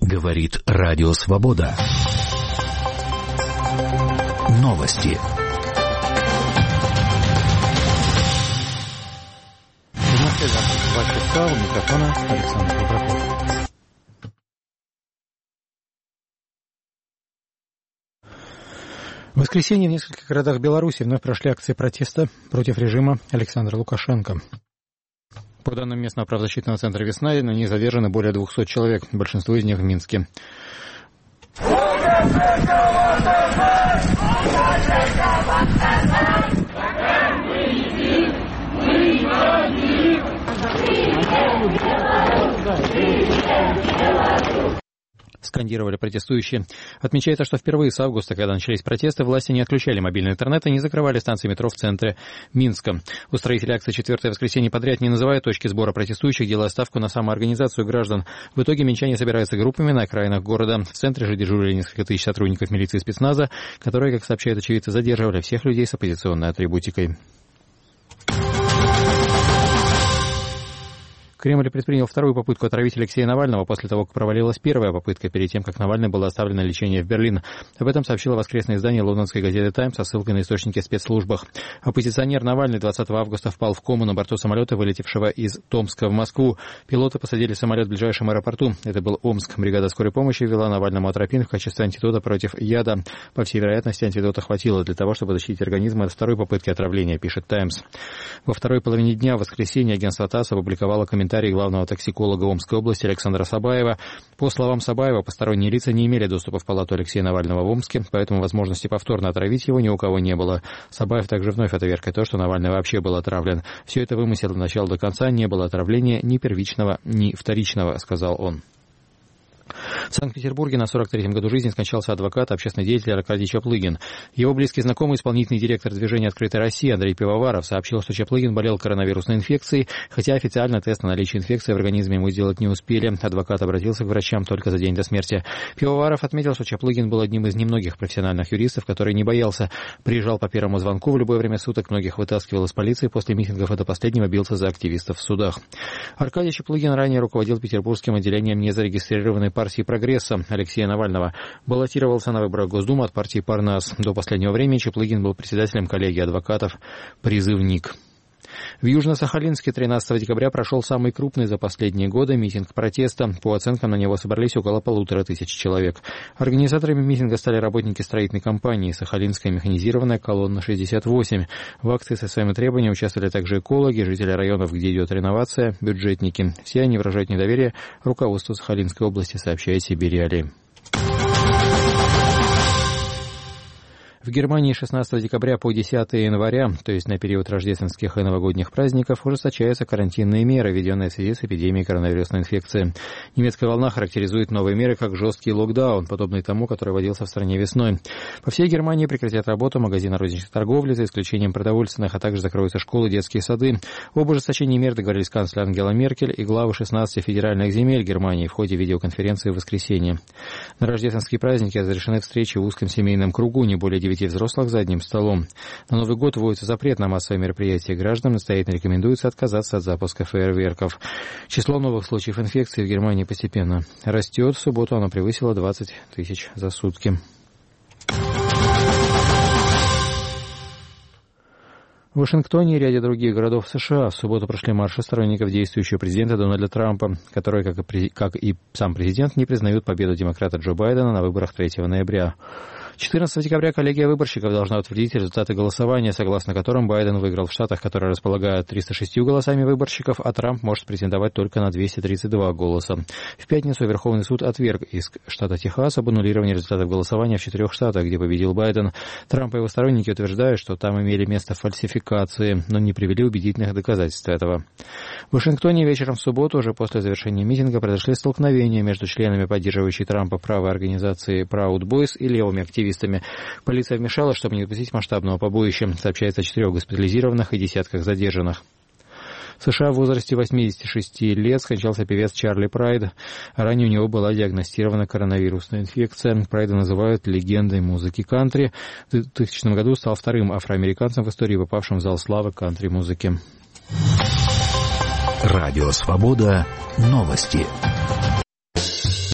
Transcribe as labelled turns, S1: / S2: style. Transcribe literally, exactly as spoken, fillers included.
S1: Говорит Радио Свобода. Новости.
S2: В Москве два часа, у микрофона Александр Рыбаков. В воскресенье в нескольких городах Беларуси вновь прошли акции протеста против режима Александра Лукашенко. По данным местного правозащитного центра «Весна», на них задержаны более двухсот человек, большинство из них в Минске. Скандировали протестующие. Отмечается, что впервые с августа, когда начались протесты, власти не отключали мобильный интернет и не закрывали станции метро в центре Минска. Устроители акции «Четвертое воскресенье подряд», не называя точки сбора протестующих, делая ставку на самоорганизацию граждан. В итоге минчане собираются группами на окраинах города. В центре же дежурили несколько тысяч сотрудников милиции и спецназа, которые, как сообщают очевидцы, задерживали всех людей с оппозиционной атрибутикой. Кремль предпринял вторую попытку отравить Алексея Навального после того, как провалилась первая попытка перед тем, как Навальный был оставлен на лечение в Берлин. Об этом сообщило воскресное издание лондонской газеты «Таймс» со ссылкой на источники в спецслужбах. Оппозиционер Навальный двадцатого августа впал в кому на борту самолета, вылетевшего из Томска в Москву. Пилоты посадили самолет в ближайшем аэропорту. Это был Омск. Бригада скорой помощи ввела Навальному атропин в качестве антидота против яда. По всей вероятности, антидота хватило для того, чтобы защитить организм от второй попытки отравления, пишет «Таймс». Во второй половине дня в воскресенье агентство ТАСС опубликовало комментарий главного токсиколога Омской области Александра Сабаева. По словам Сабаева, посторонние лица не имели доступа в палату Алексея Навального в Омске, поэтому возможности повторно отравить его ни у кого не было. Сабаев также вновь отверг то, что Навальный вообще был отравлен. Все это вымысел от начала до конца, не было отравления ни первичного, ни вторичного, сказал он. В Санкт-Петербурге на сорок третьем году жизни скончался адвокат, общественный деятель Аркадий Чаплыгин. Его близкий знакомый, исполнительный директор движения «Открытая Россия» Андрей Пивоваров сообщил, что Чаплыгин болел коронавирусной инфекцией, хотя официально тест на наличие инфекции в организме ему сделать не успели. Адвокат обратился к врачам только за день до смерти. Пивоваров отметил, что Чаплыгин был одним из немногих профессиональных юристов, который не боялся. Приезжал по первому звонку в любое время суток, многих вытаскивал из полиции после митингов и до последнего бился за активистов в судах. Аркадий Чаплыгин ранее руководил петербургским отделением незарегистрированной партии «Прогресса» Алексея Навального. Баллотировался на выборах Госдумы от партии «Парнас». До последнего времени Чаплыгин был председателем коллегии адвокатов «Призывник». В Южно-Сахалинске тринадцатого декабря прошел самый крупный за последние годы митинг протеста. По оценкам, на него собрались около полутора тысяч человек. Организаторами митинга стали работники строительной компании «Сахалинская механизированная колонна шестьдесят восемь». В акции со своими требованиями участвовали также экологи, жители районов, где идет реновация, бюджетники. Все они выражают недоверие руководству Сахалинской области, сообщает Сибирь. В Германии шестнадцатого декабря по десятого января, то есть на период рождественских и новогодних праздников, ужесточаются карантинные меры, введенные в связи с эпидемией коронавирусной инфекции. Немецкая волна характеризует новые меры как жесткий локдаун, подобный тому, который вводился в стране весной. По всей Германии прекратят работу магазины розничной торговли, за исключением продовольственных, а также закроются школы, детские сады. Об ужесточении мер договорились канцлер Ангела Меркель и главы шестнадцати федеральных земель Германии в ходе видеоконференции в воскресенье. На рождественские праздники разрешены встречи в узком семейном кругу, не более девяти взрослых за одним столом. На Новый год вводится запрет на массовые мероприятия. Гражданам настоятельно рекомендуется отказаться от запуска фейерверков. Число новых случаев инфекции в Германии постепенно растет. В субботу оно превысило двадцать тысяч за сутки. В Вашингтоне и ряде других городов США в субботу прошли марши сторонников действующего президента Дональда Трампа, которые, как и, как и сам президент, не признают победу демократа Джо Байдена на выборах третьего ноября. четырнадцатого декабря коллегия выборщиков должна утвердить результаты голосования, согласно которым Байден выиграл в штатах, которые располагают тремястами шестью голосами выборщиков, а Трамп может претендовать только на двести тридцать два голоса. В пятницу Верховный суд отверг иск штата Техас об аннулировании результатов голосования в четырех штатах, где победил Байден. Трамп и его сторонники утверждают, что там имели место фальсификации, но не привели убедительных доказательств этого. В Вашингтоне вечером в субботу, уже после завершения митинга, произошли столкновения между членами поддерживающей Трампа правой организации Proud Boys и левыми активистами. Полиция вмешалась, чтобы не допустить масштабного побоища. Сообщается о четырех госпитализированных и десятках задержанных. В США в возрасте восьмидесяти шести лет скончался певец Чарли Прайд. Ранее у него была диагностирована коронавирусная инфекция. Прайда называют легендой музыки кантри. В двухтысячном году стал вторым афроамериканцем в истории, попавшим в зал славы кантри-музыки.
S1: Радио «Свобода». Новости.